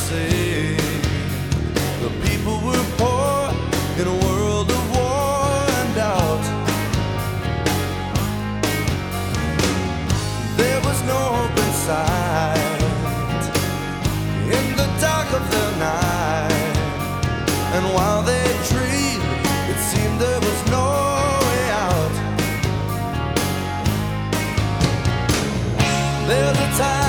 say. The people were poor in a world of war and doubt. There was no hope in sight in the dark of the night. And while they dreamed, it seemed there was no way out. There's a time